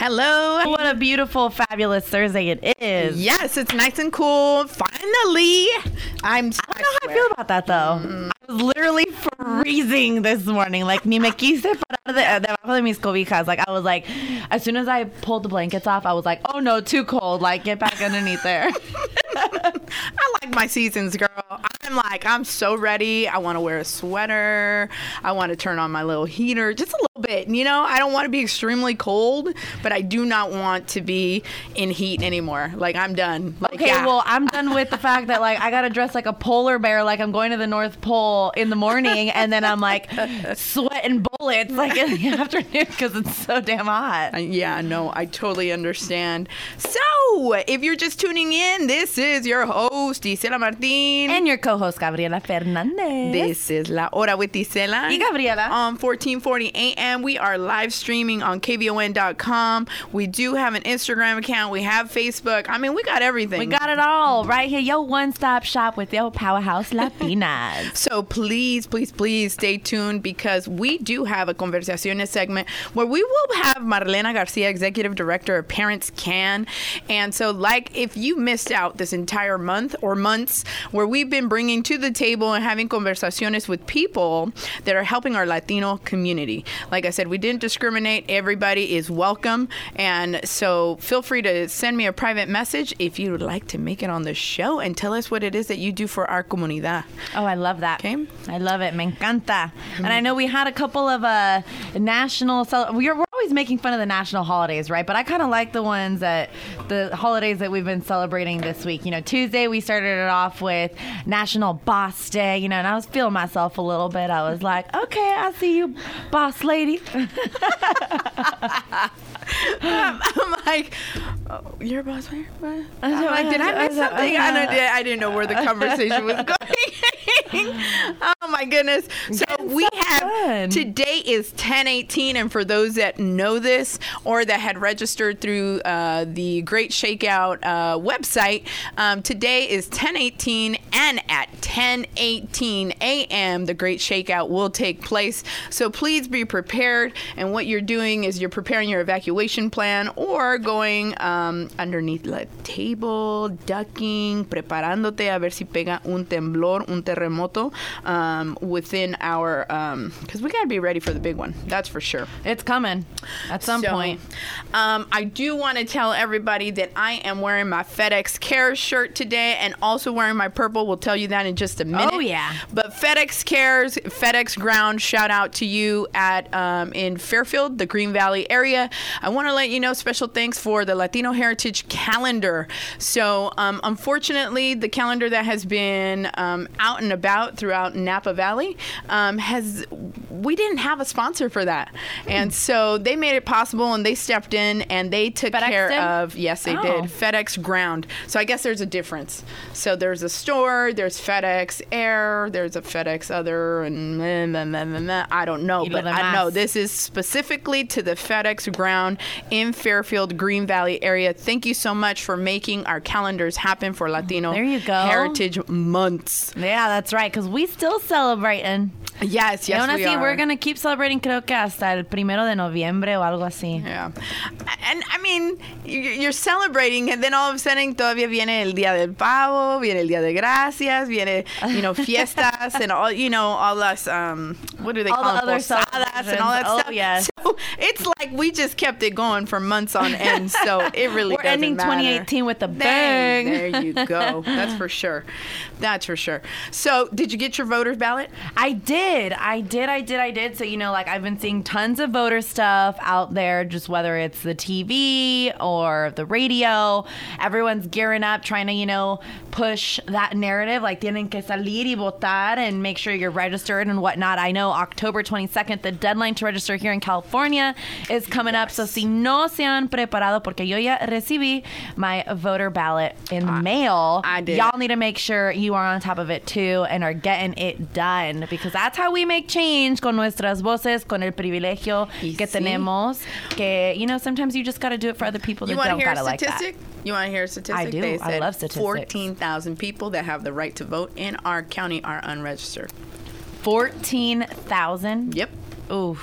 Hello. What a beautiful, fabulous Thursday it is. Yes, it's nice and cool. Finally. I don't know how I feel about that, though. I was literally freezing this morning. Like, ni me quise parar debajo de mis cobijas. Like, I was like, as soon as I pulled the blankets off, I was like, oh no, too cold. Like, get back underneath there. I like my seasons, girl. I'm so ready. I want to wear a sweater. I want to turn on my little heater just a little bit. You know, I don't want to be extremely cold, but I do not want to be in heat anymore. Like, I'm done. Like, okay, well, I'm done with the fact that, like, I got to dress like a polar bear, like I'm going to the North Pole in the morning, and then I'm, like, sweating bullets, like, in the afternoon because it's so damn hot. Yeah, no, I totally understand. So, if you're just tuning in, this is your host, Isela Martin. And your co-host, Gabriela Fernandez. This is La Hora with Isela. Y Gabriela. On 1440 AM. We are live streaming on KVON.com. We do have an Instagram account. We have Facebook. I mean, we got everything. We got it all right here. Your one-stop shop with your powerhouse Latinas. So please, please, please stay tuned because we do have a Conversaciones segment where we will have Marlena Garcia, Executive Director of Parents Can. And so, like, if you missed out this entire month or months where we've been bringing to the table and having conversaciones with people that are helping our Latino community. Like I said, we didn't discriminate. Everybody is welcome. And so feel free to send me a private message if you would like to make it on the show and tell us what it is that you do for our comunidad. Oh, I love that. Okay. I love it. Me encanta. And I know we had a couple of national... We're always making fun of the national holidays, right? But I kind of like the ones the holidays that we've been celebrating this week. You know, Tuesday we started it off with National Boss Day, you know, and I was feeling myself a little bit. I was like, okay, I see you, boss lady. I'm like, oh, you're a boss lady? I'm like, did I miss something? I didn't know where the conversation was going. Oh my goodness. So we have, today is 10/18, and for those that know this or that had registered through the Great Shakeout website, today is 10/18, and at 10:18 a.m. the Great Shakeout will take place. So please be prepared, and what you're doing is you're preparing your evacuation plan or going underneath the table, ducking, preparándote a ver si pega un temblor, un terremoto within our, because we got to be ready for the big one. That's for sure. It's coming at some point. I do want to tell everybody that I am wearing my FedEx Cares shirt today and also wearing my purple. We'll tell you that in just a minute. Oh, yeah. But FedEx Cares, FedEx Ground, shout out to you at in Fairfield, the Green Valley area. I want to let you know special thanks for the Latino Heritage Calendar. So, unfortunately, the calendar that has been out and about throughout Napa Valley we didn't have a sponsor for that. And so they made it possible, and they stepped in, and they took care of, yes, they did, FedEx Ground. So I guess there's a difference. So there's a store, there's FedEx Air, there's a FedEx Other, and I don't know. But I know this is specifically to the FedEx Ground in Fairfield, Green Valley area. Thank you so much for making our calendars happen for Latino Heritage Months. Yeah, that's right, because we still celebrating. Yes, we are. We're going to keep celebrating, creo que hasta el 1 de noviembre o algo así. Yeah. And, I mean, you're celebrating, and then all of a sudden todavía viene el Día del Pavo, viene el Día de Gracias, viene, fiestas, and all, all las, what do they call them? Posadas and all that stuff. Yes. So it's like we just kept it going for months on end, so it really doesn't matter. We're ending 2018 with a bang. There you go. That's for sure. That's for sure. So, did you get your voter's ballot? I did. So, I've been seeing tons of voter stuff out there, just whether it's the TV or the radio. Everyone's gearing up, trying to, push that narrative, like tienen que salir y votar and make sure you're registered and whatnot. I know October 22nd, the deadline to register here in California is coming up. So, si no se han preparado, porque yo ya recibí my voter ballot in the mail. I did. Y'all need to make sure you are on top of it too and are getting it done, because that's how we make change, con nuestras voces, con el privilegio que tenemos. Que, sometimes you just got to do it for other people that don't got to like that. You want to hear a statistic? I do. They said I love statistics. 14,000 people that have the right to vote in our county are unregistered. 14,000? Yep. Oof.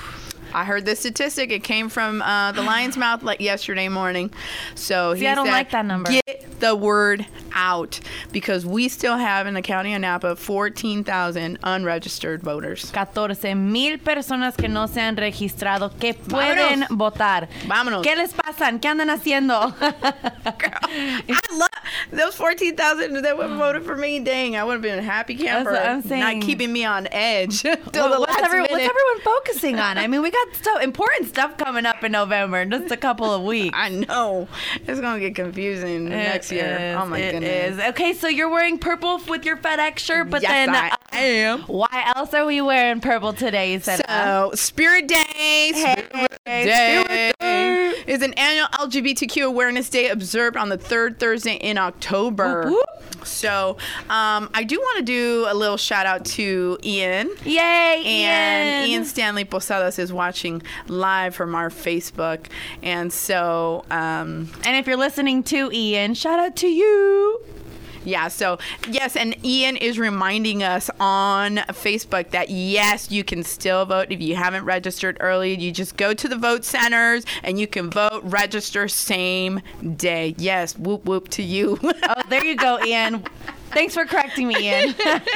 I heard this statistic. It came from the Lion's Mouth like yesterday morning. So See, I don't like that number. Get the word out, because we still have in the county of Napa 14,000 unregistered voters. 14,000 personas que no se han registrado que pueden votar. Vámonos. ¿Qué les pasan? ¿Qué andan haciendo? I love those 14,000 that voted for me. Dang, I would have been a happy camper. That's what I'm saying. Not keeping me on edge. till Well, the what's last minute. everyone focusing on? I mean, we got important stuff coming up in November in just a couple of weeks. I know. It's going to get confusing next year. Oh, my goodness. It is. Okay, so you're wearing purple with your FedEx shirt, but yes, then I am. Why else are we wearing purple today? You said, So, Spirit Day. Spirit Day is an annual LGBTQ Awareness Day observed on the third Thursday in October. Whoop, whoop. So, I do want to do a little shout out to Ian. Yay, And Ian Stanley Posadas is watching live from our Facebook. And so, And if you're listening to Ian, shout out to you. yeah, so yes, and Ian is reminding us on Facebook that yes, you can still vote if you haven't registered early. You just go to the vote centers and you can vote, register same day. Yes, whoop whoop to you. Oh, there you go, Ian. Thanks for correcting me, Ian.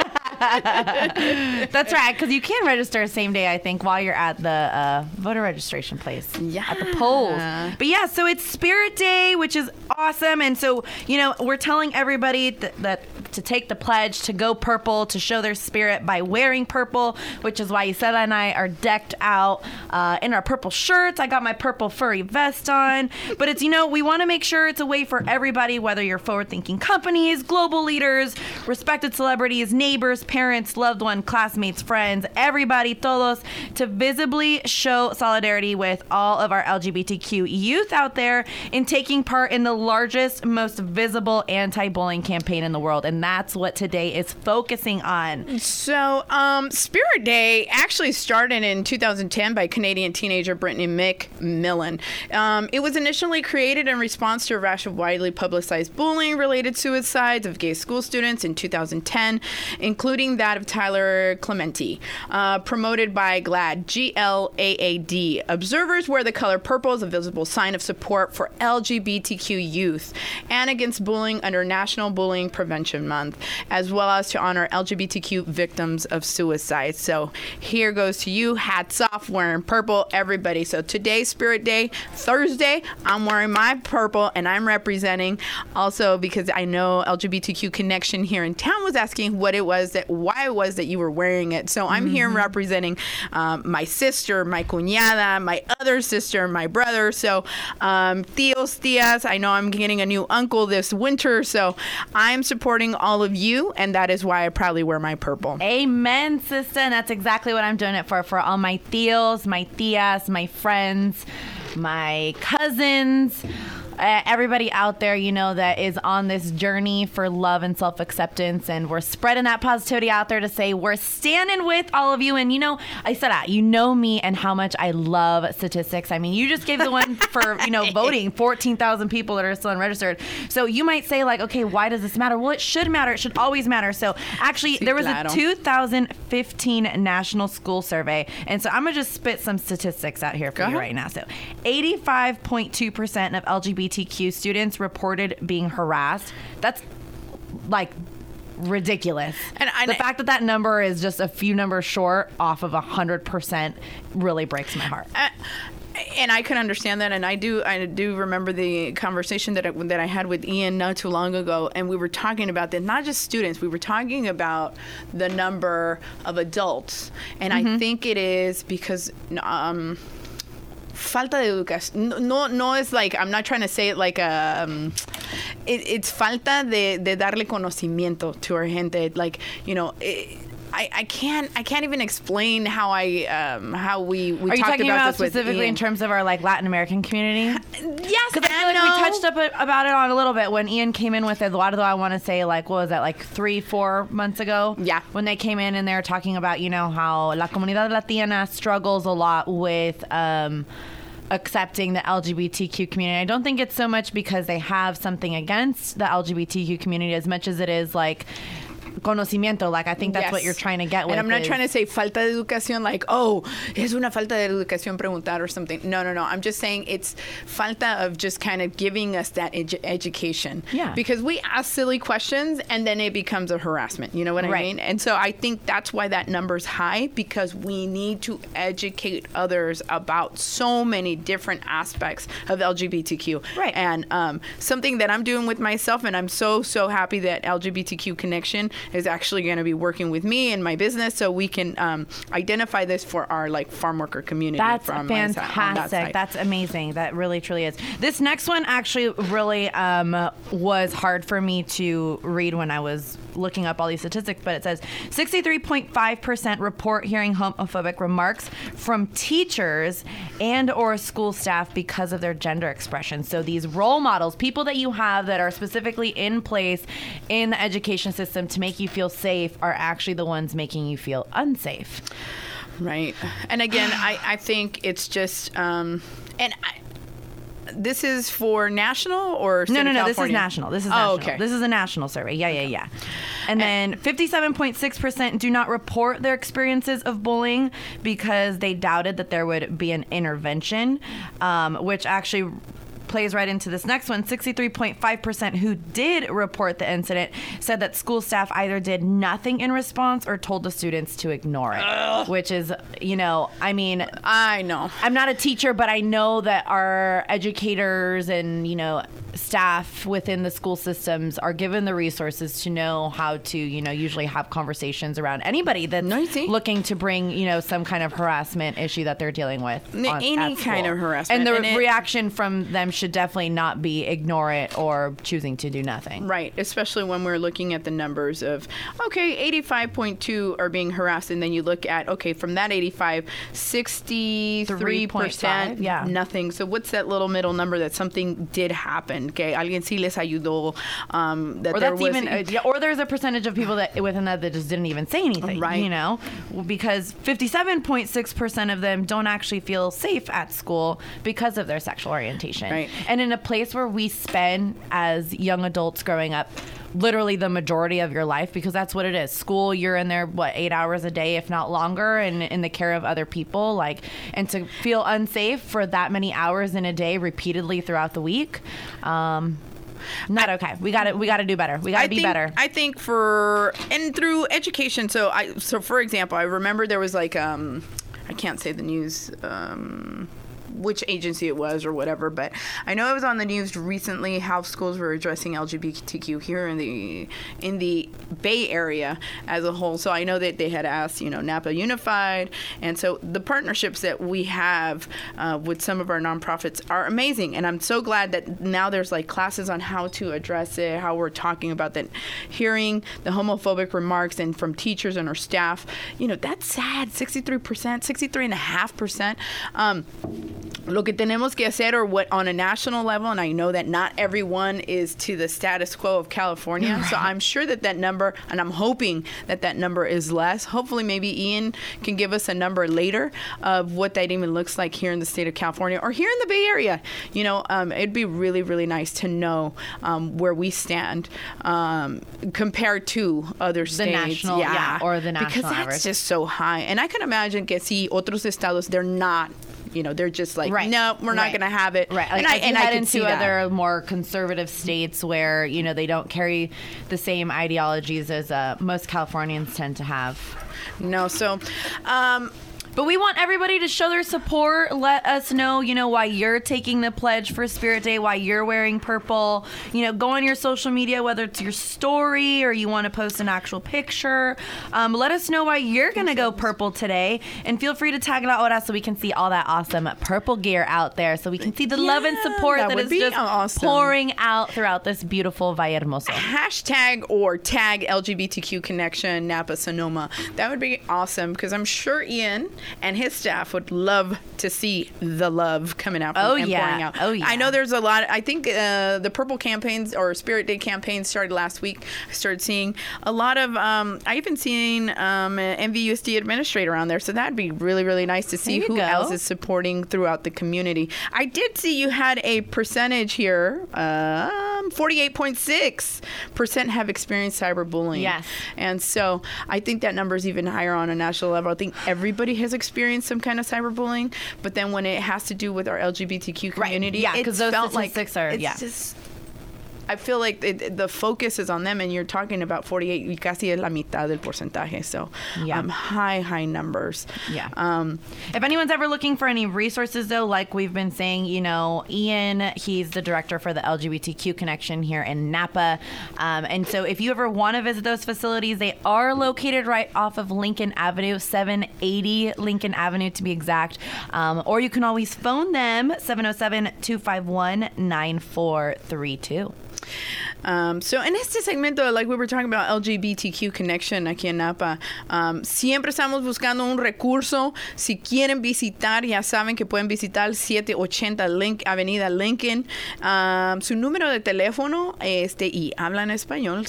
That's right, because you can register same day, I think, while you're at the voter registration place. Yeah. At the polls. But yeah, so it's Spirit Day, which is awesome. And so, you know, we're telling everybody that to take the pledge, to go purple, to show their spirit by wearing purple, which is why Isela and I are decked out in our purple shirts. I got my purple furry vest on. But it's, you know, we want to make sure it's a way for everybody, whether you're forward-thinking companies, global leaders, respected celebrities, neighbors, parents, loved one, classmates, friends, everybody, todos, to visibly show solidarity with all of our LGBTQ youth out there in taking part in the largest, most visible anti-bullying campaign in the world. And that's what today is focusing on. So, Spirit Day actually started in 2010 by Canadian teenager Brittany McMillan. It was initially created in response to a rash of widely publicized bullying-related suicides of gay school students in 2010, including that of Tyler Clementi, promoted by GLAAD, G-L-A-A-D. Observers wear the color purple as a visible sign of support for LGBTQ youth and against bullying under National Bullying Prevention Month, as well as to honor LGBTQ victims of suicide. So here goes to you. Hats off, wearing purple, everybody. So today's Spirit Day, Thursday, I'm wearing my purple and I'm representing. Also, because I know LGBTQ Connection here in town was asking why it was that you were wearing it. So I'm here representing my sister, my cuñada, my other sister, my brother. So tios, tias, I know I'm getting a new uncle this winter. So I'm supporting all of you, and that is why I proudly wear my purple. Amen, sister. And that's exactly what I'm doing it for all my tios, my tias, my friends, my cousins, everybody out there, you know, that is on this journey for love and self-acceptance. And we're spreading that positivity out there to say we're standing with all of you. And, you know, I said, you know me and how much I love statistics. I mean, you just gave the one for, you know, voting, 14,000 people that are still unregistered. So you might say, like, okay, why does this matter? Well, it should matter. It should always matter. So actually, there was a 2015 National School Survey. And so I'm going to just spit some statistics out here for you right now. So 85.2% of LGBTQ students reported being harassed. That's like ridiculous. And the fact that number is just a few numbers short off of 100% really breaks my heart. And I can understand that, and I do remember the conversation that I had with Ian not too long ago, and we were talking about that, not just students, we were talking about the number of adults, and I think it is because falta de educación. No es like, I'm not trying to say it like it's falta de darle conocimiento to our gente. Like, you know, I can't even explain how we Are you talked talking about about this with specifically Ian. in terms of our like Latin American community? Yes, because I feel like we touched up about it on a little bit when Ian came in with Eduardo. I want to say, like, what was that, like 3-4 months ago? Yeah, when they came in and they were talking about, you know, how La Comunidad Latina struggles a lot with accepting the LGBTQ community. I don't think it's so much because they have something against the LGBTQ community as much as it is like conocimiento. Like, I think that's what you're trying to get with. And I'm not trying to say falta de educación, like, oh, es una falta de educación preguntar or something. No. I'm just saying it's falta of just kind of giving us that education. Yeah. Because we ask silly questions and then it becomes a harassment. You know what I mean? And so I think that's why that number's high, because we need to educate others about so many different aspects of LGBTQ. Right. And something that I'm doing with myself, and I'm so happy that LGBTQ Connection is actually going to be working with me and my business so we can identify this for our like farm worker community. That's from fantastic. That's amazing. That really truly is. This next one actually really was hard for me to read when I was looking up all these statistics, but it says 63.5% report hearing homophobic remarks from teachers and or school staff because of their gender expression. So these role models, people that you have that are specifically in place in the education system to make you feel safe, are actually the ones making you feel unsafe. Right. And again, I think it's just, this is for national or state of California? This is national. This is national. Oh, okay. This is a national survey. Yeah. And then 57.6% do not report their experiences of bullying because they doubted that there would be an intervention, which actually plays right into this next one. 63.5% who did report the incident said that school staff either did nothing in response or told the students to ignore it. Which is, I mean, I know. I'm not a teacher, but I know that our educators and, staff within the school systems are given the resources to know how to, usually have conversations around anybody that's looking to bring, some kind of harassment issue that they're dealing with. Any kind of harassment. And the reaction from them should definitely not be ignore it or choosing to do nothing. Right. Especially when we're looking at the numbers of, 85.2 are being harassed. And then you look at, from that 85, 63%, nothing. So what's that little middle number that something did happen? Que alguien sí les ayudó. Or there's a percentage of people that within that just didn't even say anything. Right. Because 57.6% of them don't actually feel safe at school because of their sexual orientation. Right. And in a place where we spend as young adults growing up literally the majority of your life, because that's what it is. School, you're in there, 8 hours a day, if not longer, and in the care of other people. And to feel unsafe for that many hours in a day repeatedly throughout the week, not okay. We got to do better. We got to be better. I think through education. So for example, I remember there was I can't say the news, which agency it was or whatever, but I know it was on the news recently how schools were addressing LGBTQ here in the Bay Area as a whole. So I know that they had asked, Napa Unified, and so the partnerships that we have with some of our nonprofits are amazing, and I'm so glad that now there's classes on how to address it, how we're talking about that, hearing the homophobic remarks and from teachers and our staff. That's sad. 63.5%. Lo que tenemos que hacer, or what on a national level, and I know that not everyone is to the status quo of California, right. So I'm sure that number, and I'm hoping that number is less. Hopefully maybe Ian can give us a number later of what that even looks like here in the state of California or here in the Bay Area. It'd be really, really nice to know where we stand compared to other states. The national, or the national because average. That's just so high. And I can imagine que si otros estados, they're not, they're just no, we're not going to have it. Right. And I can into see other more conservative states where, they don't carry the same ideologies as most Californians tend to have. No. So, but we want everybody to show their support. Let us know, why you're taking the pledge for Spirit Day, why you're wearing purple. Go on your social media, whether it's your story or you want to post an actual picture. Let us know why you're going to go purple today. And feel free to tag La Hora so we can see all that awesome purple gear out there. So we can see the love and support that is just awesome. Pouring out throughout this beautiful Valle Hermoso. Hashtag or tag LGBTQ Connection Napa Sonoma. That would be awesome because I'm sure Ian and his staff would love to see the love coming out Oh, and yeah. pouring out. Oh, yeah. I know there's a lot. I think the Purple campaigns or Spirit Day campaigns started last week. I started seeing a lot of, I even seen MVUSD administrator on there. So that'd be really, really nice to see There you who go. else is supporting throughout the community. I did see you had a percentage here, 48.6% have experienced cyberbullying. Yes. And so I think that number is even higher on a national level. I think everybody has experienced some kind of cyberbullying, but then when it has to do with our LGBTQ community, Yeah, 'cause it's those felt statistics like are- it's yeah. just, I feel like the focus is on them, and you're talking about 48, y casi es la mitad del porcentaje. So Yeah. high numbers. Yeah. If anyone's ever looking for any resources, though, like we've been saying, Ian, he's the director for the LGBTQ Connection here in Napa. And so if you ever want to visit those facilities, they are located right off of Lincoln Avenue, 780 Lincoln Avenue to be exact. Or you can always phone them, 707-251-9432. So en este segmento, like we were talking about LGBTQ Connection aquí en Napa, siempre estamos buscando un recurso. Si quieren visitar, ya saben que pueden visitar 780 Avenida Lincoln. Su número de teléfono y hablan español,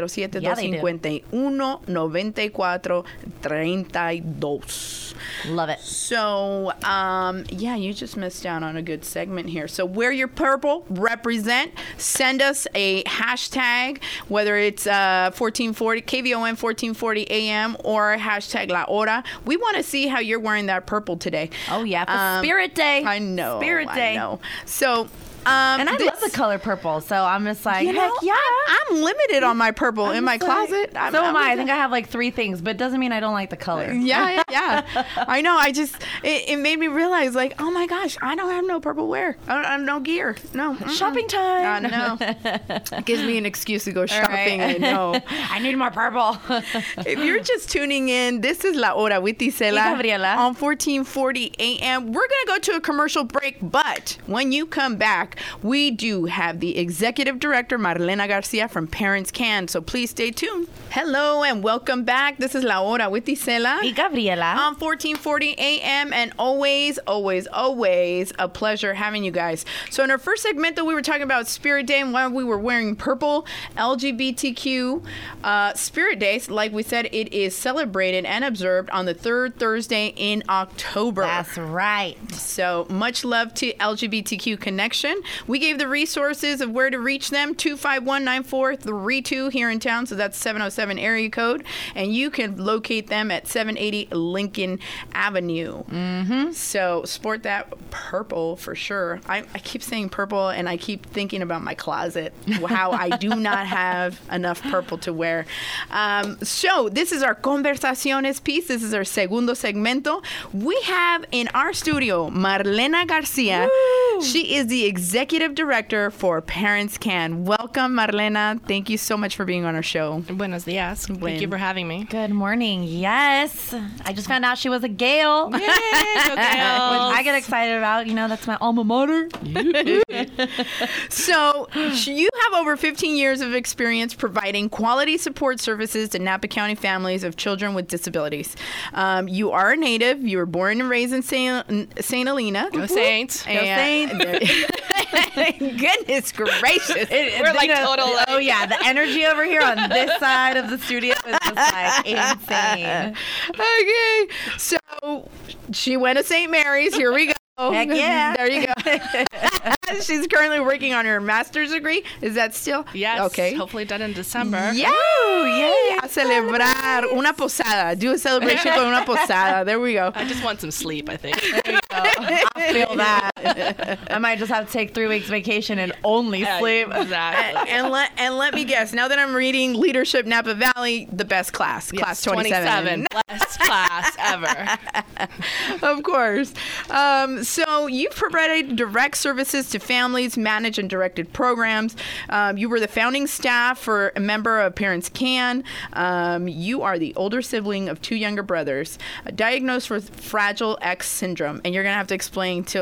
707-251-9432. Love it. So, you just missed out on a good segment here. So, wear your purple, represent, send us a hashtag, whether it's 1440, KVON 1440 AM or hashtag La Hora. We want to see how you're wearing that purple today. Oh, yeah. For Spirit Day. I know. Spirit Day. I know. So, And I love the color purple, so I'm just like, you know, heck yeah. I'm limited on my purple in my just like- closet. So am I. I think I have like 3 things, but it doesn't mean I don't like the color. Yeah. I know. It made me realize, like, oh my gosh, I don't have no purple wear. I don't have no gear. No. Shopping time. No. Gives me an excuse to go shopping. I know. I need more purple. If you're just tuning in, this is La Hora with Isela Y Gabriela. on 1440 AM. We're going to go to a commercial break, but when you come back, we do have the executive director, Marlena Garcia from Parents Can, so please stay tuned. Hello and welcome back. This is La Hora with Isela Y Gabriela. on 1440 AM, and always a pleasure having you guys. So in our first segment, we were talking about Spirit Day and why we were wearing purple. LGBTQ Spirit Day, like we said, it is celebrated and observed on the third Thursday in October. That's right. So much love to LGBTQ Connection. We gave the resources of where to reach them, 251-9432 here in town. So that's 707 area code. And you can locate them at 780 Lincoln Avenue. Mm-hmm. So sport that purple for sure. I keep saying purple and I keep thinking about my closet, how I do not have enough purple to wear. So this is our Conversaciones piece. This is our segundo segmento. We have in our studio Marlena Garcia. Woo! She is the executive director for Parents Can. Welcome, Marlena. Thank you so much for being on our show. Buenos dias. Thank you for having me. Good morning. Yes. I just found out she was a Gale. Yay, go Gales. Which I get excited about. That's my alma mater. So you have over 15 years of experience providing quality support services to Napa County families of children with disabilities. You are a native. You were born and raised in St. Helena. Go Saints. Go Saints. Goodness gracious. We're like total. Oh, yeah. The energy over here on this side of the studio is just like insane. Okay. So she went to St. Mary's. Here we go. Heck yeah. There you go. She's currently working on her master's degree. Is that still? Yes. Okay. Hopefully done in December. Yeah. Yay. A celebrar. Una posada. Do a celebration con una posada. There we go. I just want some sleep, I think. I feel that. I might just have to take 3 weeks vacation and only sleep. Exactly. And let me guess. Now that I'm reading Leadership Napa Valley, the best class. Yes, Class 27. Best class ever. Of course. So you've provided direct services to families, managed and directed programs. You were the founding staff for a member of Parents Can. You are the older sibling of 2 younger brothers, diagnosed with Fragile X syndrome. And you're going to have to explain to us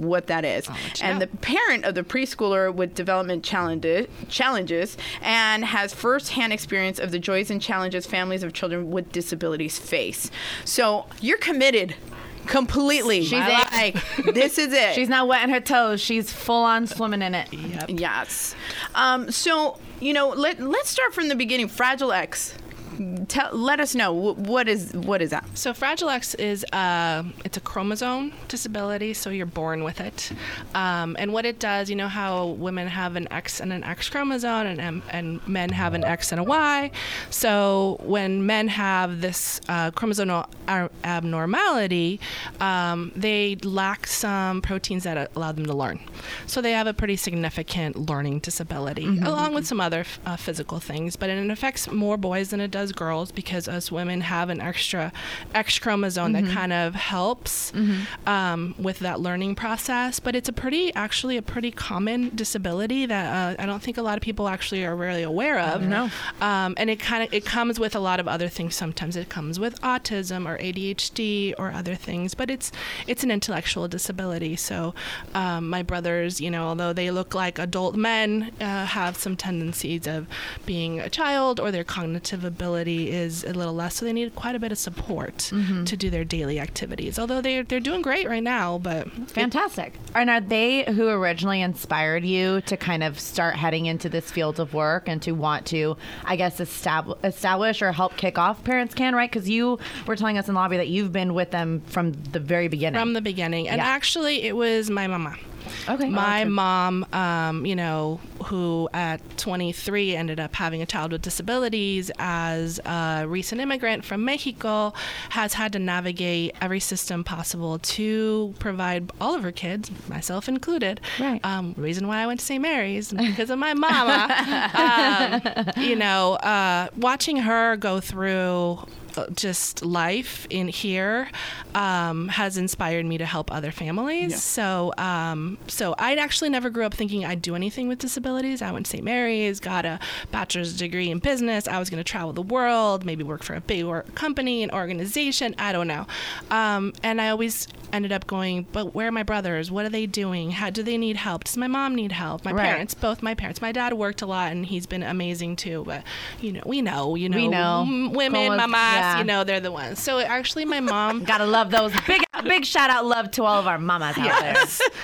what that is. And the parent of the preschooler with development challenges and has firsthand experience of the joys and challenges families of children with disabilities face. So you're committed completely. She's it. like, this is it. She's not wetting her toes. She's full on swimming in it. Yep. Yes. So, let's start from the beginning. Fragile X. Let us know what is that? So Fragile X is it's a chromosome disability, so you're born with it. And what it does, you know how women have an X and an X chromosome, and men have an X and a Y. So when men have this chromosomal abnormality, they lack some proteins that allow them to learn. So they have a pretty significant learning disability, along with some other physical things. But it affects more boys than it does girls, because us women have an extra X chromosome that kind of helps with that learning process. But it's actually a pretty common disability that I don't think a lot of people actually are really aware of. No. And it comes with a lot of other things. Sometimes it comes with autism or ADHD or other things, but it's an intellectual disability. So my brothers, although they look like adult men, have some tendencies of being a child, or their cognitive ability is a little less, so they need quite a bit of support to do their daily activities. Although they're doing great right now, but fantastic. And are they who originally inspired you to kind of start heading into this field of work and to want to, I guess, establish or help kick off Parents Can, right? Because you were telling us in the lobby that you've been with them from the very beginning. From the beginning, and actually, it was my mama. Okay. My mom, who at 23 ended up having a child with disabilities as a recent immigrant from Mexico, has had to navigate every system possible to provide all of her kids, myself included. Right. Reason why I went to St. Mary's, because of my mama. Watching her go through just life in here has inspired me to help other families. Yeah. So I actually never grew up thinking I'd do anything with disabilities. I went to St. Mary's, got a bachelor's degree in business. I was going to travel the world, maybe work for a big company, an organization. I don't know. And I always ended up going, but where are my brothers? What are they doing? How do they need help? Does my mom need help? My parents, both my parents. My dad worked a lot, and he's been amazing too. But we know, women, mamas, they're the ones. So actually, my mom gotta love those big shout out love to all of our mamas out there.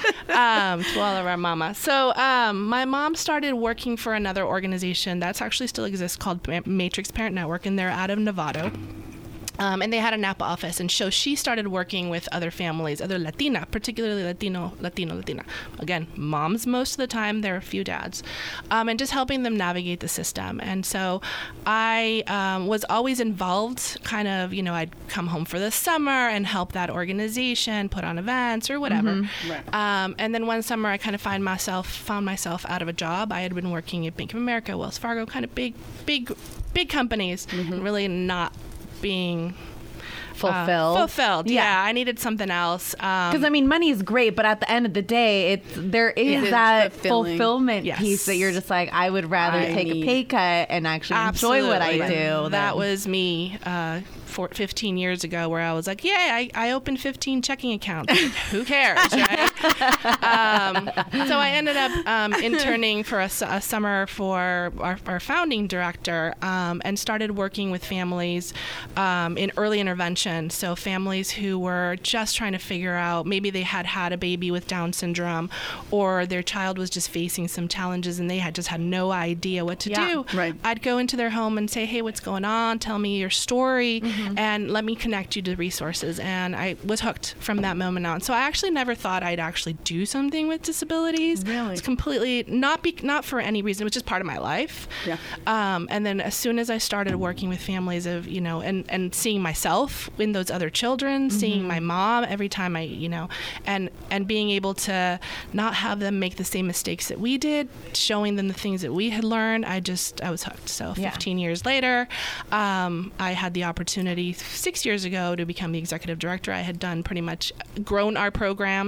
To all of our mamas. So my mom started working for another organization that's actually still exists called Matrix Parent Network, and they're out of Novato. And they had a Napa office, and so she started working with other families, other Latina, particularly Latina. Again, moms most of the time. There are a few dads, and just helping them navigate the system. And so I was always involved. Kind of, I'd come home for the summer and help that organization put on events or whatever. Right. And then one summer, I kind of found myself out of a job. I had been working at Bank of America, Wells Fargo, kind of big companies, and really not being fulfilled. Yeah, I needed something else. Because money is great, but at the end of the day, there is that fulfillment piece that you're just like, I would rather take a pay cut and actually enjoy what I do. That was me 15 years ago, where I was like, I opened 15 checking accounts. Who cares, right? So I ended up interning for a summer for our founding director, and started working with families in early intervention. So families who were just trying to figure out, maybe they had a baby with Down syndrome, or their child was just facing some challenges and they had no idea what to do. Right. I'd go into their home and say, hey, what's going on? Tell me your story. And let me connect you to resources. And I was hooked from that moment on. So I actually never thought I'd actually do something with disabilities. Really? It's completely not for any reason. It was just part of my life. Yeah. And then as soon as I started working with families of, and seeing myself in those other children, seeing my mom every time and being able to not have them make the same mistakes that we did, showing them the things that we had learned, I was hooked. So 15 years later, I had the opportunity 6 years ago to become the executive director. I had done pretty much grown our programs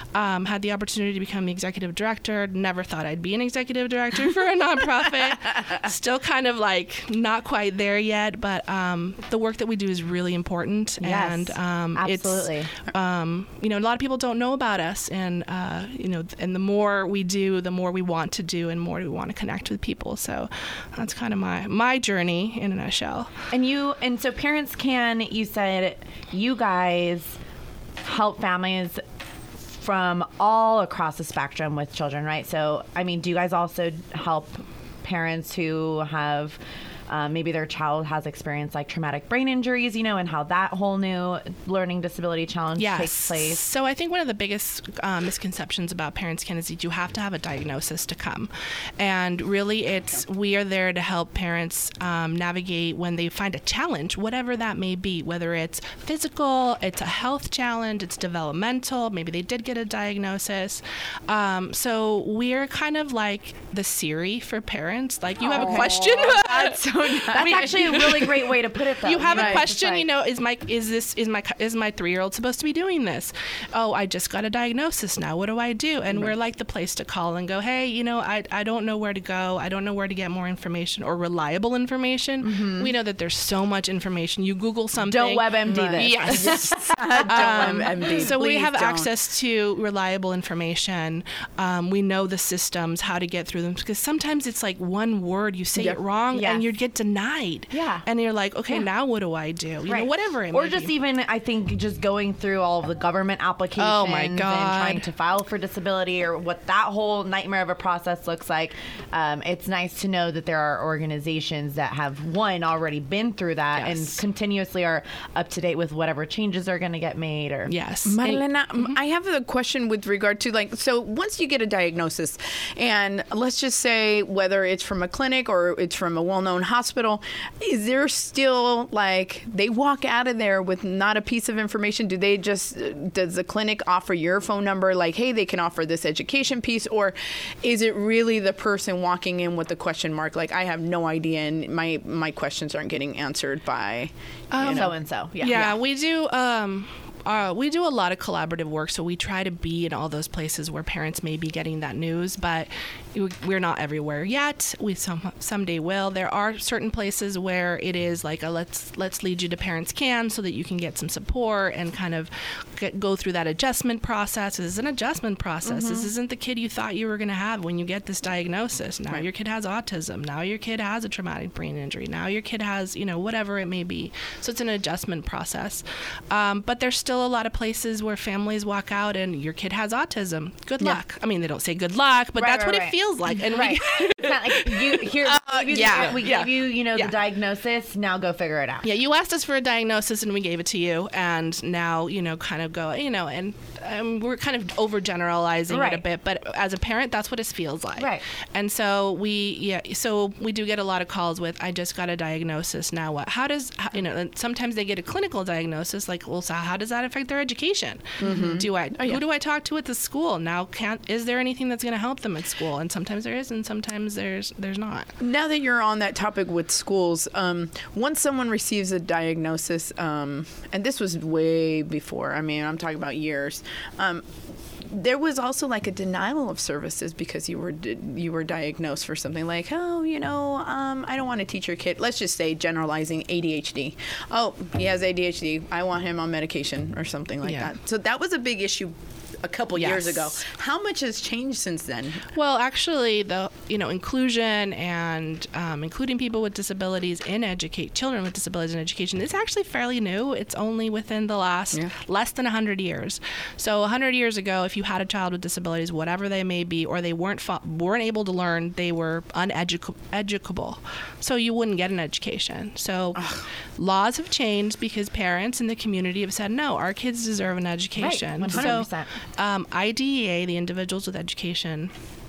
Had the opportunity to become the executive director. Never thought I'd be an executive director for a nonprofit. Still kind of like not quite there yet, but the work that we do is really important. Yes, And absolutely. it's, a lot of people don't know about us, and and the more we do, the more we want to do, and more we want to connect with people. So that's kind of my journey in a nutshell. And so parents you said you guys help families from all across the spectrum with children, right? So, I mean, do you guys also help parents who have maybe their child has experienced like traumatic brain injuries, and how that whole new learning disability challenge takes place? So I think one of the biggest misconceptions about Parents Can is that you have to have a diagnosis to come. And really we are there to help parents navigate when they find a challenge, whatever that may be, whether it's physical, it's a health challenge, it's developmental, maybe they did get a diagnosis. So we're kind of like the Siri for parents. Like you have a question. That's so nice. That's actually a really great way to put it, though. You have a Right. question, It's like, is my 3-year-old supposed to be doing this? Oh, I just got a diagnosis now. What do I do? And we're like the place to call and go, hey, I don't know where to go. I don't know where to get more information or reliable information. We know that there's so much information. You Google something. don't WebMD this. Yes. MD, So we please have don't. access to reliable information. We know the systems, how to get through them, because sometimes it's like one word, you say Yep. it wrong Yes. and you get denied. Yeah. And you're like, okay, now what do I do? You know, whatever it Or may just be. even, I think, just going through all of the government applications Oh, my and God. trying to file for disability or what that whole nightmare of a process looks like. It's nice to know that there are organizations that have, already been through that Yes. and continuously are up to date with whatever changes are going to get made. Or Yes. Marilena, I have a question with regard to so once you get a diagnosis, and let's just say whether it's from a clinic or it's from a well-known hospital, is there still they walk out of there with not a piece of information? Does the clinic offer your phone number? Like, hey, they can offer this education piece, or is it really the person walking in with the question mark? Like, I have no idea, and my questions aren't getting answered by so and so. Yeah, we do. We do a lot of collaborative work, so we try to be in all those places where parents may be getting that news, but we're not everywhere yet. We someday will. There are certain places where it is like a let's lead you to Parents Can so that you can get some support and kind of go through that adjustment process. This is an adjustment process. This isn't the kid you thought you were going to have when you get this diagnosis. Now your kid has autism. Now your kid has a traumatic brain injury. Now your kid has, whatever it may be. So it's an adjustment process. But there's still a lot of places where families walk out and your kid has autism. Good luck. I mean, they don't say good luck, but that's what it feels like. And It's not like we gave you, the diagnosis. Now go figure it out. Yeah, you asked us for a diagnosis and we gave it to you, and now kind of go, and we're kind of overgeneralizing it a bit, but as a parent, that's what it feels like. Right. And so we do get a lot of calls with, I just got a diagnosis. Now what? And sometimes they get a clinical diagnosis, like, well, so how does that affect their education? Who do I talk to at the school? Now, is there anything that's going to help them at school? And sometimes there is, and sometimes there's not. Now that you're on that topic with schools, once someone receives a diagnosis, and this was way before, I'm talking about years, there was also like a denial of services because you were diagnosed for something like, I don't want to teach your kid. Let's just say generalizing ADHD. Oh, he has ADHD. I want him on medication or something like that. So that was a big issue a couple years ago. How much has changed since then? Well, actually, the inclusion and including people with disabilities in children with disabilities in education is actually fairly new. It's only within the last less than 100 years. So 100 years ago, if you had a child with disabilities, whatever they may be, or they weren't able to learn, they were uneducable. So you wouldn't get an education. So laws have changed because parents in the community have said, no, our kids deserve an education. Right, 100%. So, IDEA, the Individuals with Education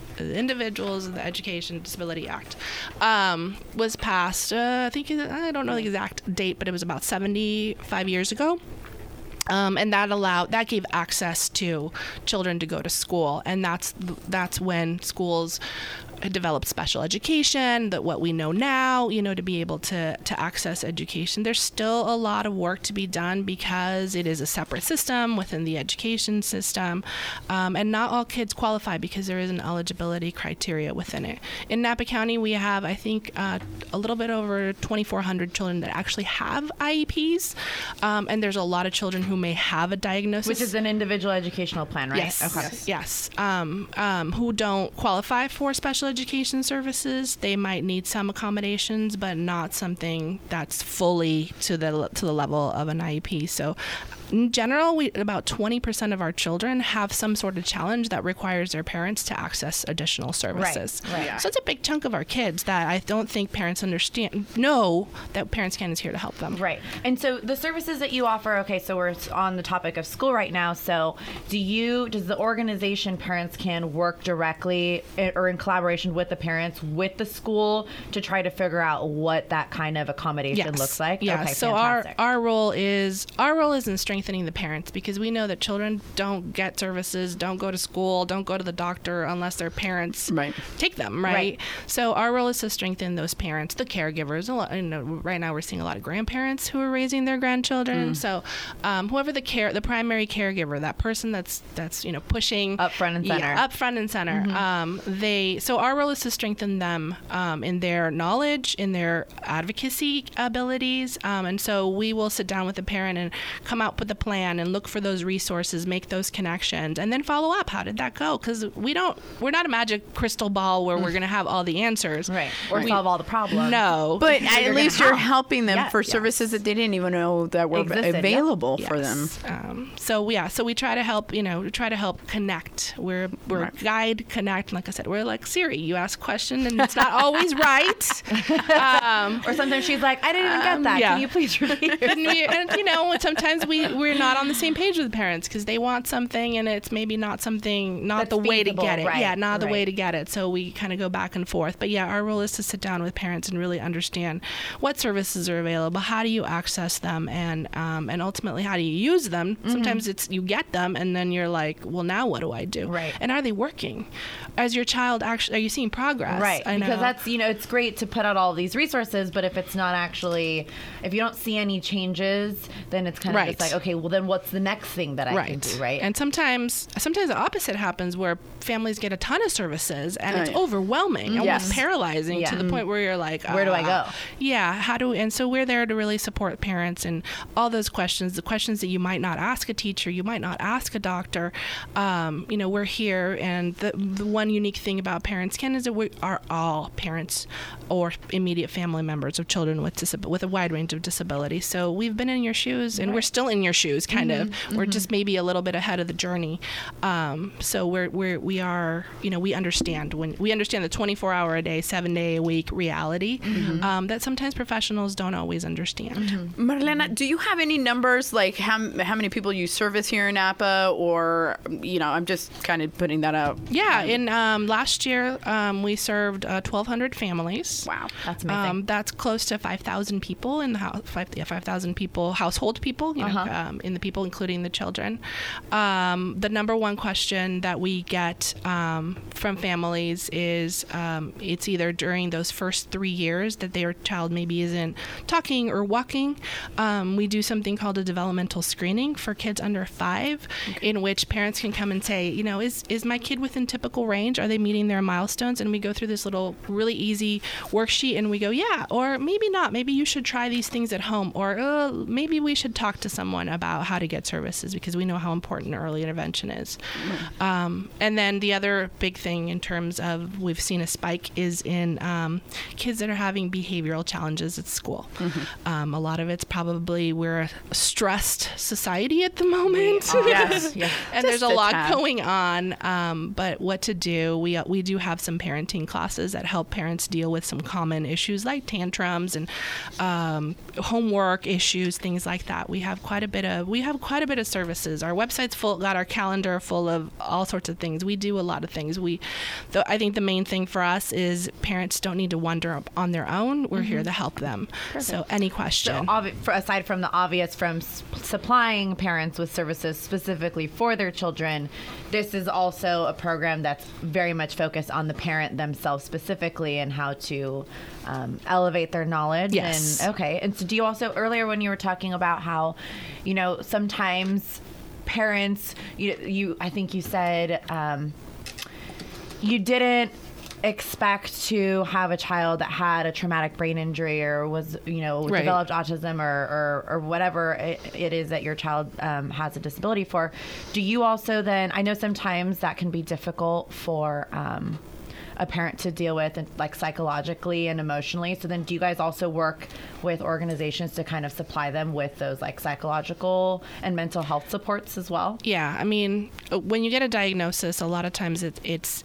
Disability Act, was passed, I don't know the exact date, but it was about 75 years ago. And that gave access to children to go to school, and that's when schools developed special education, that what we know now, to be able to access education. There's still a lot of work to be done because it is a separate system within the education system, and not all kids qualify because there is an eligibility criteria within it. In Napa County, we have, I think, a little bit over 2,400 children that actually have IEPs, and there's a lot of children who may have a diagnosis. Which is an individual educational plan, right? Yes. Okay. Yes. Who don't qualify for special education services. They might need some accommodations, but not something that's fully to the level of an IEP. So in general, about 20% of our children have some sort of challenge that requires their parents to access additional services. Right. Yeah. So it's a big chunk of our kids that I don't think parents know that Parents Can is here to help them. Right. And so the services that you offer, okay, so we're on the topic of school right now. So does the organization Parents Can work directly or in collaboration with the parents, with the school, to try to figure out what that kind of accommodation looks like? Yeah. Okay, so fantastic. our role is in strengthening the parents, because we know that children don't get services, don't go to school, don't go to the doctor unless their parents take them, right? So our role is to strengthen those parents, the caregivers. Right now we're seeing a lot of grandparents who are raising their grandchildren. So whoever the primary caregiver, that person that's pushing up front and center. Up front and center. So our role is to strengthen them in their knowledge, in their advocacy abilities, and so we will sit down with the parent and come out with a plan and look for those resources, make those connections, and then follow up. How did that go? Because we're not a magic crystal ball where we're going to have all the answers, or solve all the problems. No, but at least you're helping them for services that they didn't even know that were available for them. So we try to help. We try to help connect. We're guide, connect. Like I said, we're like Siri. You ask a question and it's not always right. Or sometimes she's like, I didn't even get that. Can you please repeat? And sometimes we're not on the same page with the parents because they want something and it's maybe not that's the way feasible, to get it. right, Yeah, not the way to get it. So we kind of go back and forth. But yeah, our role is to sit down with parents and really understand what services are available, how do you access them, and ultimately how do you use them. Sometimes it's you get them and then you're like, well, now what do I do? Right. And are they working? As your child actually, are you seeing progress? Right. Because that's, it's great to put out all these resources, but if it's not actually, if you don't see any changes, then it's kind of just like, okay, well then what's the next thing that I can do, right? And sometimes the opposite happens where families get a ton of services and it's overwhelming, almost paralyzing to the point where you're like, where do I go? Yeah, and so we're there to really support parents and all those questions, the questions that you might not ask a teacher, you might not ask a doctor. We're here, and the one unique thing about Parents Can is that we are all parents or immediate family members of children with a wide range of disabilities. So we've been in your shoes, and we're still in your shoes, kind of. We're just maybe a little bit ahead of the journey. So we understand the 24-hour a day, 7-day a week reality that sometimes professionals don't always understand. Marlena, do you have any numbers, like how many people you service here in Napa, or I'm just kind of putting that out? Yeah, in last year we served 1,200 families. Wow, that's amazing. That's close to 5,000 people in the house. 5,000 people, household people, in the people, including the children. The number one question that we get from families is it's either during those first 3 years that their child maybe isn't talking or walking. We do something called a developmental screening for kids under 5, in which parents can come and say, is my kid within typical range? Are they meeting their milestones? And we go through this little really easy worksheet and we go, yeah, or maybe not. Maybe you should try these things at home, or maybe we should talk to someone about how to get services, because we know how important early intervention is. And then the other big thing in terms of we've seen a spike is in kids that are having behavioral challenges at school. A lot of it's probably we're a stressed society at the moment. Yes. And there's a lot going on, but what to do, we do have some parenting classes that help parents deal with some common issues like tantrums and homework issues, things like that. that. We have quite a bit of services. Our website's got our calendar full of all sorts of things. We do a lot of things. I think the main thing for us is parents don't need to wonder on their own. We're here to help them. Perfect. So any question. So aside from the obvious, from supplying parents with services specifically for their children, this is also a program that's very much focused on the parent themselves specifically and how to elevate their knowledge. Yes. And so do you also, earlier when you were talking about how, sometimes parents, I think you said you didn't expect to have a child that had a traumatic brain injury or was, developed autism or whatever it is that your child has a disability for. Do you also then, I know sometimes that can be difficult for a parent to deal with, and like psychologically and emotionally. So then do you guys also work with organizations to kind of supply them with those like psychological and mental health supports as well? Yeah. I mean, when you get a diagnosis, a lot of times it's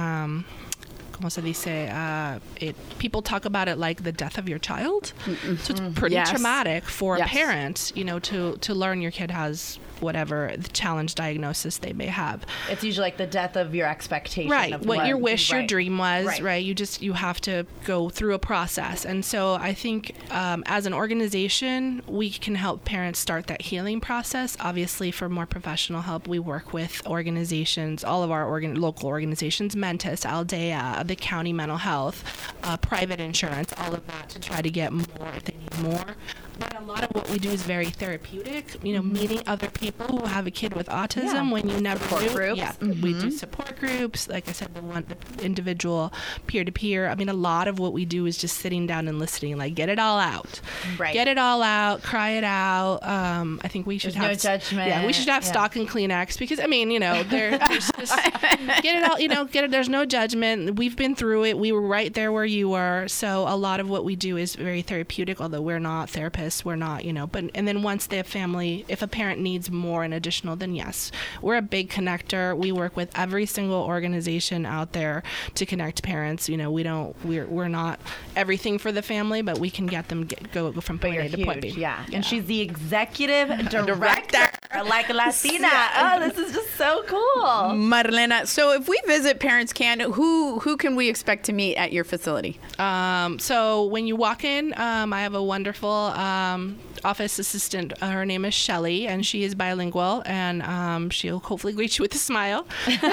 como se dice, people talk about it like the death of your child. So it's pretty traumatic for a parent, to learn your kid has whatever the challenge diagnosis they may have. It's usually like the death of your expectation. Right. Of what your wish, your dream was, right? You have to go through a process. And so I think as an organization, we can help parents start that healing process. Obviously, for more professional help, we work with organizations, all of our local organizations, Mentis, Aldea, the county mental health, private insurance, all of that to try to get more if they need more. But a lot of what we do is very therapeutic, meeting other people who have a kid with autism when you never support knew. Groups. Yeah, we do support groups. Like I said, the individual peer-to-peer. I mean, a lot of what we do is just sitting down and listening, like get it all out. Right. Get it all out, cry it out. I think we should There's have no judgment. Yeah, we should have stock and Kleenex because, I mean, there's just, get it all, get it. There's no judgment. We've been through it. We were right there where you were. So a lot of what we do is very therapeutic, although we're not therapists. We're not, and then once the family, if a parent needs more and additional, then yes, we're a big connector. We work with every single organization out there to connect parents. We're not everything for the family, but we can get them go from point A to point B. Yeah. And she's the executive director, like Latina. Oh, this is just so cool. Marlena, so if we visit Parents Can, who can we expect to meet at your facility? So when you walk in, I have a wonderful office assistant. Her name is Shelly, and she is bilingual, and she'll hopefully greet you with a smile.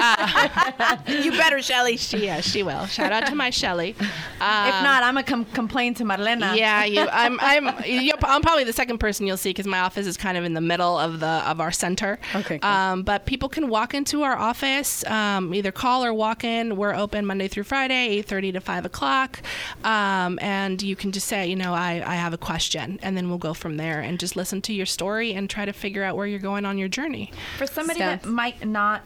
You better, Shelly. She will. Shout out to my Shelly. If not, I'm gonna complain to Marlena. Yeah, I'm probably the second person you'll see because my office is kind of in the middle of our center. Okay. Cool. But people can walk into our office, either call or walk in. We're open Monday through Friday, 8:30 to 5 o'clock, and you can just say, I have a question, and then we'll go from there and just listen to your story and try to figure out where you're going on your journey. For somebody that might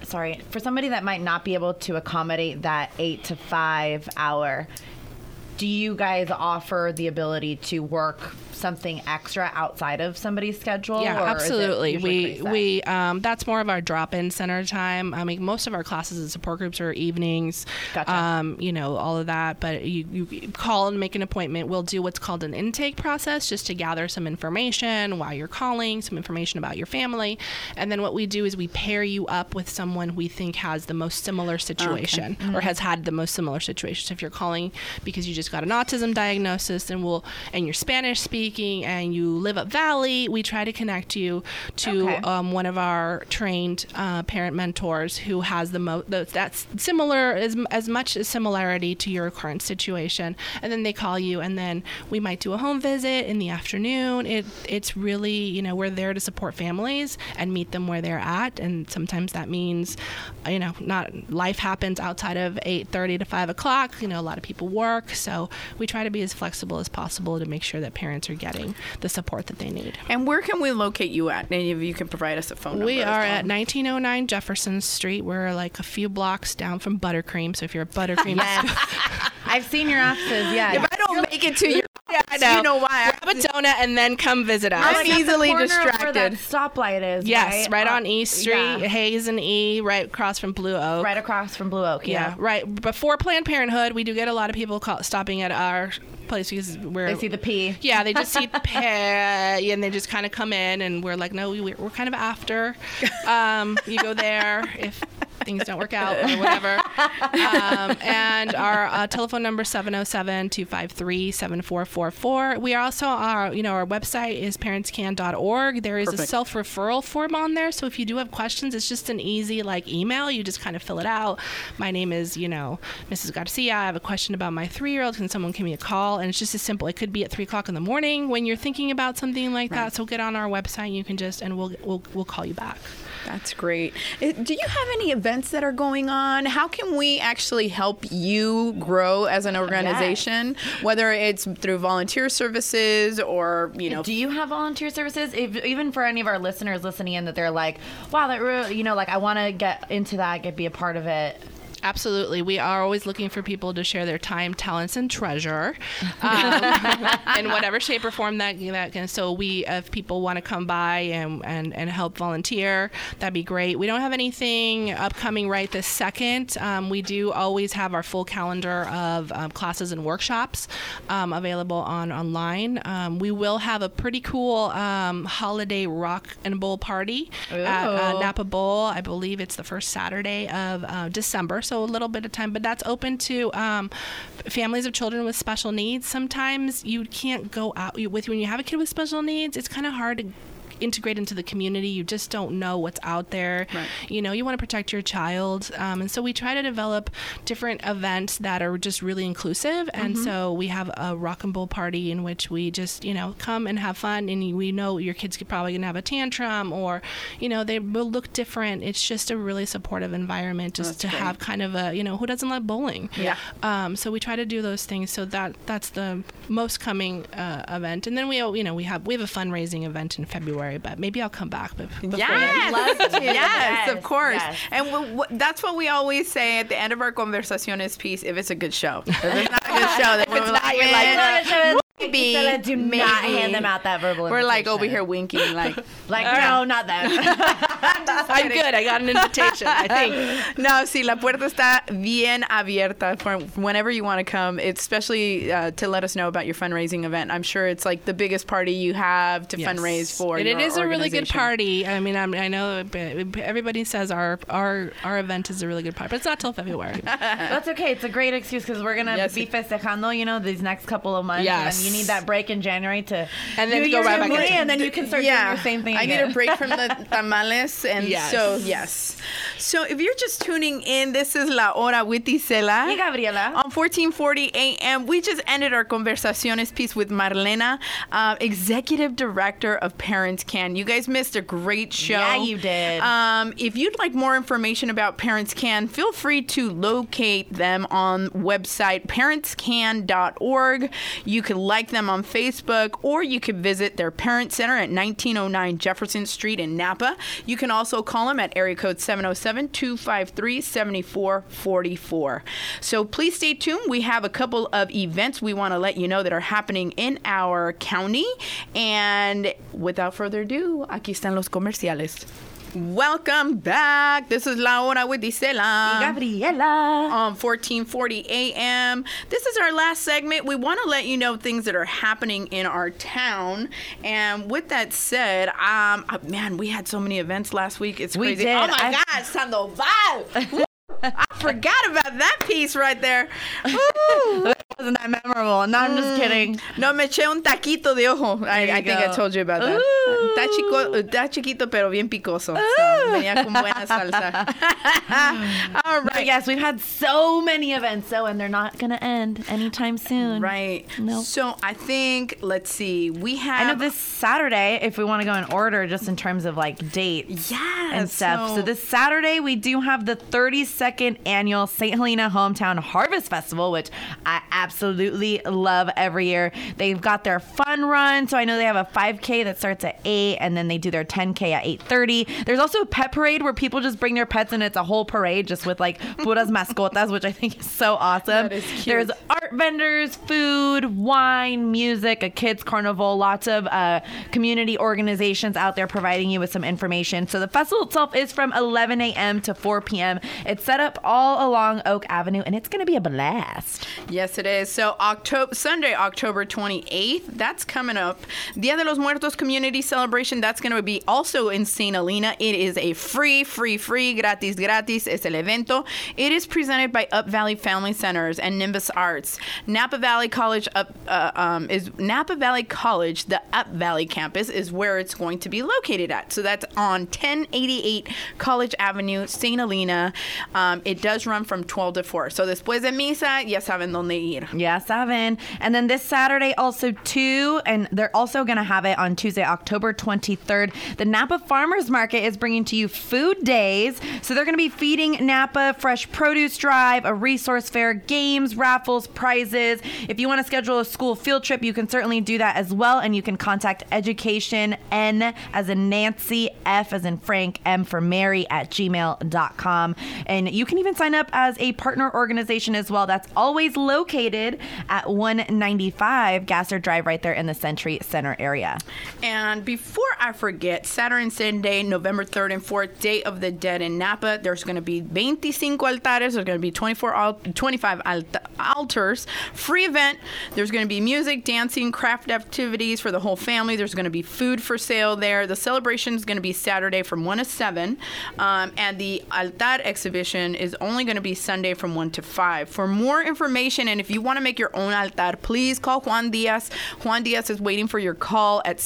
not be able to accommodate that 8 to 5 hour, do you guys offer the ability to work something extra outside of somebody's schedule? Yeah, or absolutely. Is it We that's more of our drop-in center time. I mean, most of our classes and support groups are evenings. Gotcha. All of that. But you call and make an appointment. We'll do what's called an intake process just to gather some information while you're calling, some information about your family, and then what we do is we pair you up with someone we think has the most similar situation or has had the most similar situation. So if you're calling because you just got an autism diagnosis and you're Spanish speaking and you live up Valley, we try to connect you to one of our trained parent mentors who has that's similar, as much as similarity to your current situation. And then they call you, and then we might do a home visit in the afternoon. It's really, we're there to support families and meet them where they're at. And sometimes that means, not life happens outside of 8:30 to 5 o'clock. A lot of people work. So we try to be as flexible as possible to make sure that parents are getting the support that they need. And where can we locate you at? Any of you can provide us a phone number. We are at 1909 Jefferson Street. We're like a few blocks down from Buttercream. So if you're at Buttercream, I've seen your offices. Yeah. If I don't make it to your Yeah, I know. You know why? Grab a donut and then come visit us. I'm Like at the easily corner of distracted. Where that stoplight is. Yes, right on East Street, yeah. Hayes and E, right across from Blue Oak. Right across from Blue Oak. Yeah, right before Planned Parenthood. We do get a lot of people stopping at our place because They see the P. Yeah, they just see pay and they just kind of come in, and we're like, no, we're kind of after. You go there if things don't work out or whatever. And our telephone number 707-253-7444. We are also our website is parentscan.org. There is Perfect. a self-referral form on there, so if you do have questions, it's just an easy email. You just kind of fill it out. My name is Mrs. Garcia. I have a question about my 3-year-old. Can someone give me a call? And it's just as simple. It could be at 3:00 in the morning when you're thinking about something like that. So get on our website. You can we'll call you back. That's great. Do you have any events that are going on? How can we actually help you grow as an organization, whether it's through volunteer services or, Do you have volunteer services? Even for any of our listeners listening in that they're like, wow, that really, I want to get into that, be a part of it. Absolutely. We are always looking for people to share their time, talents, and treasure in whatever shape or form that can. So if people want to come by and help volunteer, that'd be great. We don't have anything upcoming right this second. We do always have our full calendar of classes and workshops available online. We will have a pretty cool holiday rock and bowl party at Napa Bowl. I believe it's the first Saturday of December. So a little bit of time, but that's open to families of children with special needs. Sometimes you can't go out when you have a kid with special needs. It's kind of hard to integrate into the community. You just don't know what's out there. Right. You want to protect your child. And so we try to develop different events that are just really inclusive. And so we have a rock and bowl party in which we just, come and have fun. And we know your kids could probably going to have a tantrum or, they will look different. It's just a really supportive environment just to have kind of a, who doesn't like bowling? Yeah. So we try to do those things. So that's the most coming event. And then we have a fundraising event in February. But maybe I'll come back before Yes, Yes, of course. yes. And that's what we always say at the end of our conversaciones piece. If it's a good show, if it's not a good show, then we're like, You're maybe, do not hand them out that verbal We're like invitation. over here winking, like no, not that. I'm good. I got an invitation, I think. No, sí, la puerta está bien abierta for whenever you want to come, especially to let us know about your fundraising event. I'm sure it's like the biggest party you have to fundraise for. And your it is a really good organization. party. I mean, I know everybody says our event is a really good party, but it's not till February. That's okay. It's a great excuse because we're gonna be festejando, these next couple of months. Yes. And you need that break in January to And then do go your right back movie, into and then you can start doing your same thing I again. need a break from the tamales, and Yes. so yes. So if you're just tuning in, this is La Hora with Isela. Hey, Gabriela. On 1440 AM, we just ended our conversaciones piece with Marlena, Executive Director of Parents Can. You guys missed a great show. Yeah, you did. If you'd like more information about Parents Can, feel free to locate them on website parentscan.org. You can like them on Facebook, or you could visit their parent center at 1909 Jefferson Street in Napa. You can also call them at area code 707-253-7444. So please stay tuned. We have a couple of events we want to let you know that are happening in our county. And without further ado, aquí están los comerciales. Welcome back. This is La Hora with Isela. Gabriela. On 1440 AM. This is our last segment. We want to let you know things that are happening in our town. And with that said, man, we had so many events last week. It's crazy. did. Oh my God, Sandoval. I forgot about that piece right there. Woo. Wasn't that memorable? No, I'm just kidding. No, me eché un taquito de ojo. I think I go. told you about that. Ooh. Está chiquito, pero bien picoso. So, venía con buena salsa. All But right. yes, we've had so many events, and they're not going to end anytime soon. Right. Nope. So I think, let's see, we have... I know this Saturday, if we want to go in order, just in terms of dates and stuff. So this Saturday, we do have the 32nd annual St. Helena Hometown Harvest Festival, which I absolutely absolutely love every year. They've got their fun run. So I know they have a 5K that starts at 8 and then they do their 10K at 8:30. There's also a pet parade where people just bring their pets and it's a whole parade just with like puras mascotas, which I think is so awesome. That is cute. There's art vendors, food, wine, music, a kids carnival, lots of community organizations out there providing you with some information. So the festival itself is from 11 a.m. to 4 p.m. It's set up all along Oak Avenue and it's going to be a blast. Yes, it is. So Sunday, October 28th, that's coming up. Dia de los Muertos Community Celebration, that's going to be also in St. Helena. It is a free, gratis es el evento. It is presented by Up Valley Family Centers and Nimbus Arts. Napa Valley College, the Up Valley campus is where it's going to be located at. So that's on 1088 College Avenue, St. Helena. It does run from 12 to 4. So después de misa, ya saben dónde ir. Ya saben. And then this Saturday also too, and they're also going to have it on Tuesday, October 23rd. The Napa Farmers Market is bringing to you food days. So they're going to be feeding Napa, fresh produce drive, a resource fair, games, raffles, prizes. If you want to schedule a school field trip, you can certainly do that as well. And you can contact Education N as in Nancy, F as in Frank, M for Mary @gmail.com. And you can even sign up as a partner organization as well. That's always located at 195 Gasser Drive right there in the Century Center area. And before I forget, Saturday and Sunday, November 3rd and 4th, Day of the Dead in Napa. There's going to be 25 altares. There's going to be 25 altars. Free event. There's going to be music, dancing, craft activities for the whole family. There's going to be food for sale there. The celebration is going to be Saturday from 1 to 7. And the altar exhibition is only going to be Sunday from 1 to 5. For more information, and if you want to make your own altar, please call Juan Diaz. Juan Diaz is waiting for your call at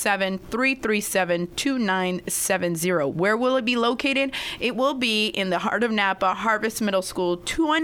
707-337-2970. Where will it be located? It will be in the heart of Napa, Harvest Middle School,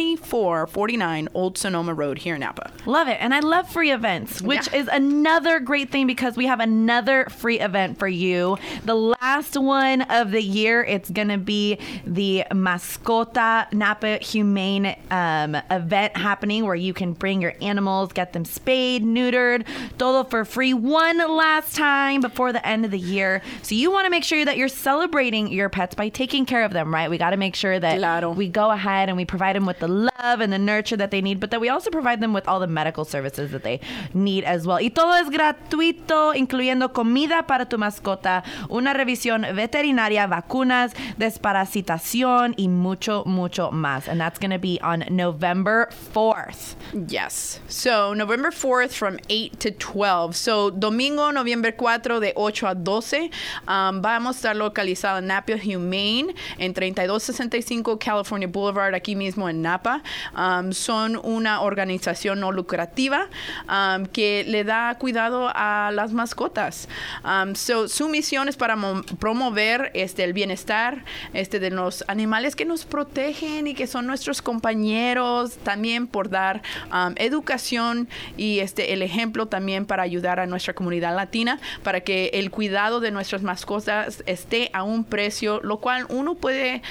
2449 Old Sonoma Road here in Napa. Love it. And I love free events, which is another great thing because we have another free event for you. The last one of the year, it's going to be the Mascota Napa Humane event happening where you can bring your animals, get them spayed, neutered, todo for free one last time before the end of the year. So you want to make sure that you're celebrating your pets by taking care of them, right? We got to make sure that we go ahead and we provide them with the love and the nurture that they need, but that we also provide them with all the medical services that they need as well. Y todo es gratuito, incluyendo comida para tu mascota, una revisión veterinaria, vacunas, desparasitación, y mucho, mucho más. And that's going to be on November 4th. Yes. So November 4th from 8 to 12. So domingo, Noviembre 4 de 8 a 12. Vamos a estar localizado en Napa Humane en 3265 California Boulevard, aquí mismo en Napa. Son una organización no lucrativa que le da cuidado a las mascotas. So, su misión es para promover el bienestar de los animales que nos protegen y que son nuestros compañeros, también por dar educación y el ejemplo también para ayudar a nuestra comunidad latina, para que el cuidado de nuestras mascotas esté a un precio, lo cual uno puede,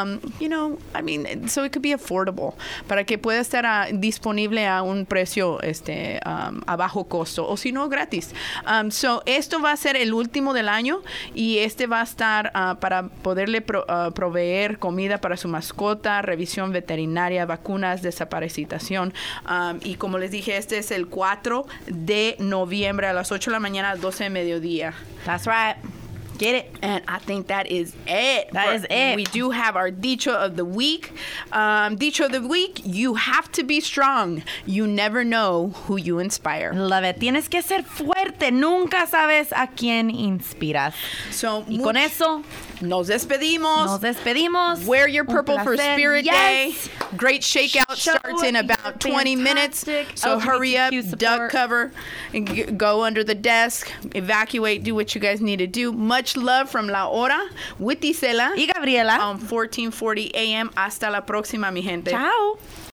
so it could be affordable, para que pueda estar disponible a un precio a bajo costo, o si no, gratis. So esto va a ser el último del año y va a estar para poderle proveer comida para su mascota, revisión veterinaria, vacunas, desparasitación. Y como les dije, es el 4 de noviembre a las 8 de la mañana, 12 de mediodía. That's right. Get it. And I think that is it. That is it. We do have our dicho of the week. Dicho of the week, you have to be strong. You never know who you inspire. Love it. Tienes que ser fuerte. Nunca sabes a quién inspiras. So, y con eso, nos despedimos. Wear your purple for Spirit Day. Great shakeout starts in about 20 minutes. So hurry up, duck cover, and go under the desk, evacuate, do what you guys need to do. Much love from La Hora with Isela y Gabriela on 1440 AM. Hasta la próxima, mi gente. Ciao.